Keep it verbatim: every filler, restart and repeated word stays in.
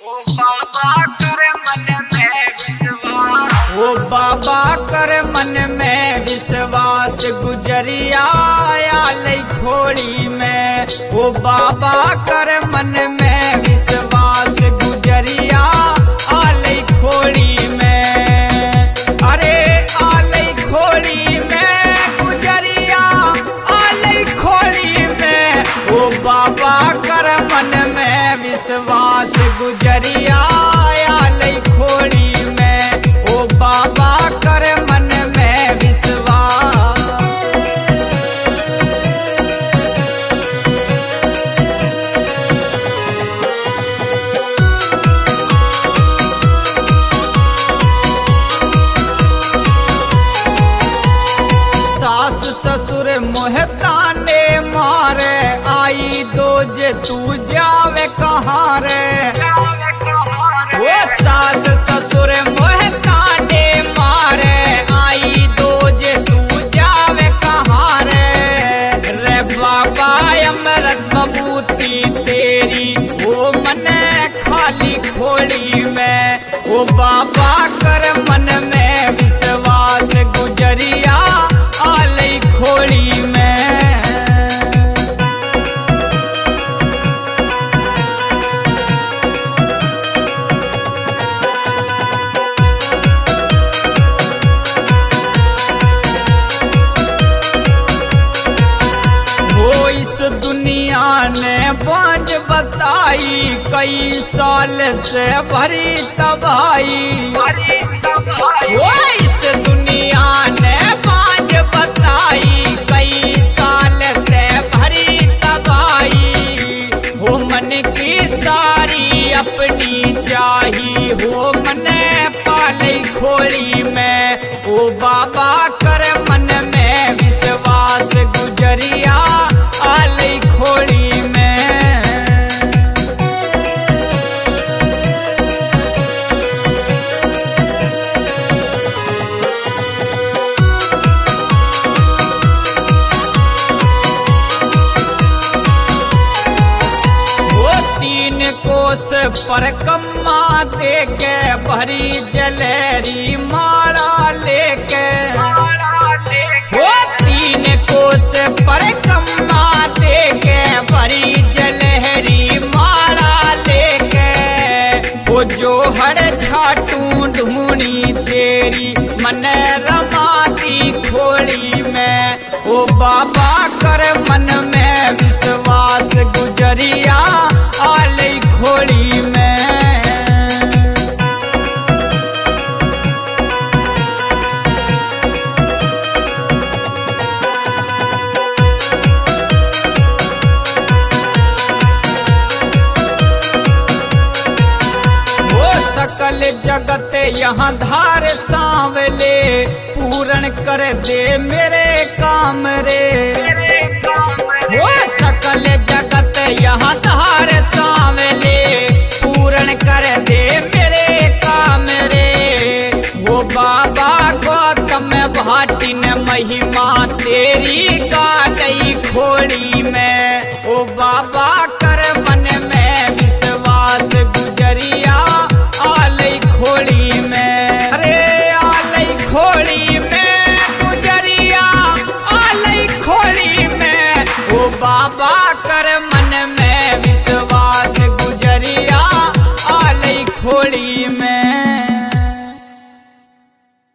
ओ बाबा कर मन में विश्वास गुजरिया आले खोड़ी में। ओ बाबा कर मन में विश्वास गुजरिया आले खोड़ी में। अरे आले खोड़ी में गुजरिया आले खोड़ी में। ओ बाबा कर मन में विश्वास गुजरिया आले खोड़ी में। ओ बाबा कर मन में विश्वास। सास ससुर मोहताने मारे आई दो जे तू जावे कहाँ रे। ओ सास ससुर मोहताने मारे आई दो जे तू जावे कहाँ रे। रे बाबा अमृत बबूती तेरी ओ मने खाली खोड़ी में। ओ बाबा कर मन में विश्वास गुजरिया आले खोड़ी में। वो इस दुनिया ने बांझ बताई कई साल से भरी तबाही। वो इस दुनिया ने बांझ बताई कई साल से भरी तबाही। हो मन की सारी अपनी चाही हो मने पाले खोड़ी में। ओ बाबा कर मन में विश्वास गुजरिया आले खोड़ी में। तीन कोस पर कम्मा दे के भरी जलेरी माला लेके। वो तीन कोस पर कम्मा दे के भरी जलेरी माला लेके। वो जो हर छाटू ढूंढी तेरी मन रमाती खोड़ी में। ओ बाबा कर मन में विश्वास गुजरिया आले खोड़ी में। वो सकल जगत यहाँ धार सांवले पूर्ण कर दे मेरे काम रे। वो सकल जगत यहाँ धार सांवले पूर्ण कर दे मेरे काम रे। वो बाबा गौतम भाटिन महिमा तेरी कालई खोड़ी में। ओ बाबा कर मन में विश्वास गुजरिया आले खोड़ी में। अरे आले खोड़ी में गुजरिया आले खोड़ी में। ओ बाबा कर मन में विश्वास गुजरिया आले खोड़ी में।